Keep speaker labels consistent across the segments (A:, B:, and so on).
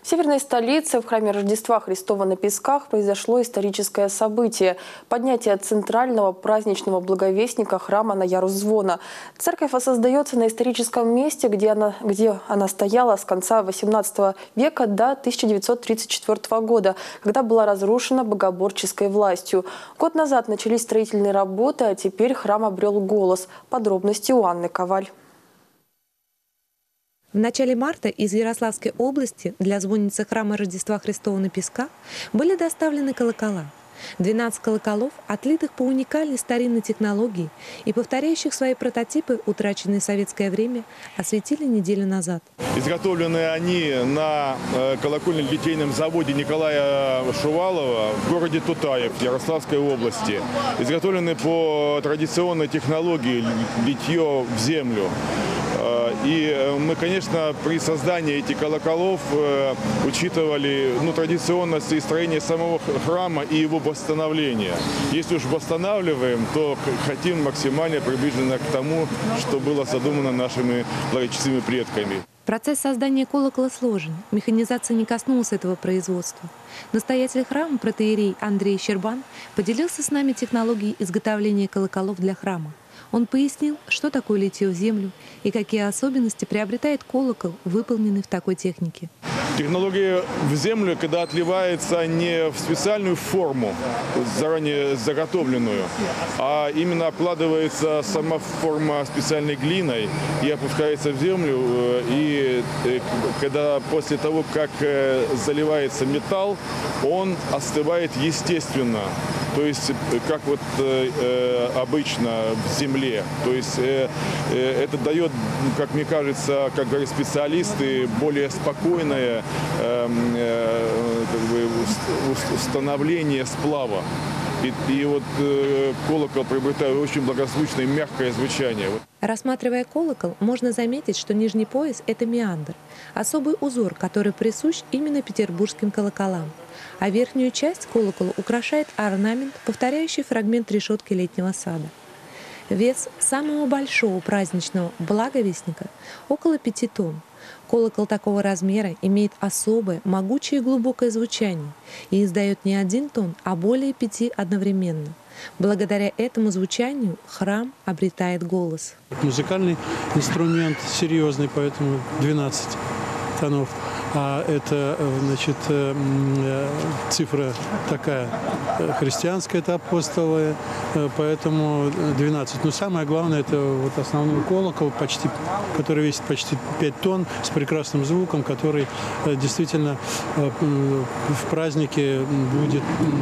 A: В северной столице, в храме Рождества Христова на Песках, произошло историческое событие – поднятие центрального праздничного благовестника храма на ярус звона. Церковь воссоздается на историческом месте, где она стояла с конца XVIII века до 1934 года, когда была разрушена богоборческой властью. Год назад начались строительные работы, а теперь храм обрел голос. Подробности у Анны Коваль.
B: В начале марта из Ярославской области для звонницы храма Рождества Христова на Песках были доставлены колокола. 12 колоколов, отлитых по уникальной старинной технологии и повторяющих свои прототипы, утраченные в советское время, осветили неделю назад.
C: Изготовлены они на колокольно-литейном заводе Николая Шувалова в городе Тутаев Ярославской области. Изготовлены по традиционной технологии литье в землю. И мы, конечно, при создании этих колоколов учитывали традиционность и строение самого храма и его восстановления. Если уж восстанавливаем, то хотим максимально приближенно к тому, что было задумано нашими благочестивыми предками.
B: Процесс создания колокола сложен. Механизация не коснулась этого производства. Настоятель храма, протоиерей Андрей Щербан, поделился с нами технологией изготовления колоколов для храма. Он пояснил, что такое литье в землю и какие особенности приобретает колокол, выполненный в такой технике.
C: Технология в землю, когда отливается не в специальную форму, заранее заготовленную, а именно обкладывается сама форма специальной глиной и опускается в землю. И когда после того, как заливается металл, он остывает естественно. То есть, как вот обычно в земле. То есть, это дает, как мне кажется, как говорят специалисты, более спокойное установление сплава. И вот колокол приобретает очень благозвучное, мягкое звучание.
B: Рассматривая колокол, можно заметить, что нижний пояс – это меандр, особый узор, который присущ именно петербургским колоколам. А верхнюю часть колокола украшает орнамент, повторяющий фрагмент решетки летнего сада. Вес самого большого праздничного благовестника – около 5 тонн. Колокол такого размера имеет особое, могучее и глубокое звучание и издает не 1 тон, а более 5 одновременно. Благодаря этому звучанию храм обретает голос.
D: Музыкальный инструмент серьезный, поэтому 12 тонов. А это, значит, цифра такая христианская, это апостоловая, поэтому 12. Но самое главное, это вот основной колокол, который весит почти 5 тонн, с прекрасным звуком, который действительно в празднике будет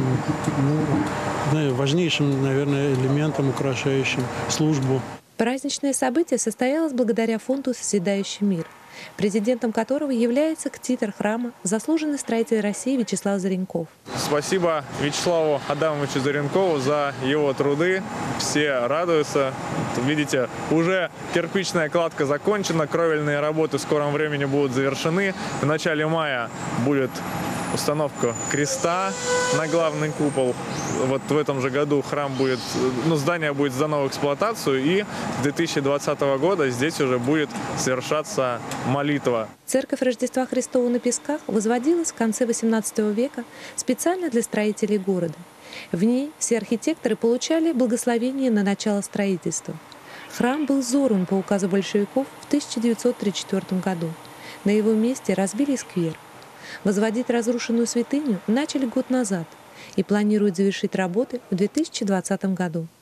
D: важнейшим, наверное, элементом, украшающим службу.
B: Праздничное событие состоялось благодаря фонду «Созидающий мир», президентом которого является ктитор храма, заслуженный строитель России Вячеслав Заренков.
E: Спасибо Вячеславу Адамовичу Заренкову за его труды. Все радуются. Видите, уже кирпичная кладка закончена, кровельные работы в скором времени будут завершены. В начале мая будет установка креста на главный купол. Вот в этом же году храм будет, здание будет сдано в эксплуатацию, и с 2020 года здесь уже будет совершаться молитва.
B: Церковь Рождества Христова на Песках возводилась в конце XVIII века специально для строителей города. В ней все архитекторы получали благословение на начало строительства. Храм был взорван по указу большевиков в 1934 году. На его месте разбили сквер. Возводить разрушенную святыню начали год назад и планируют завершить работы в 2020 году.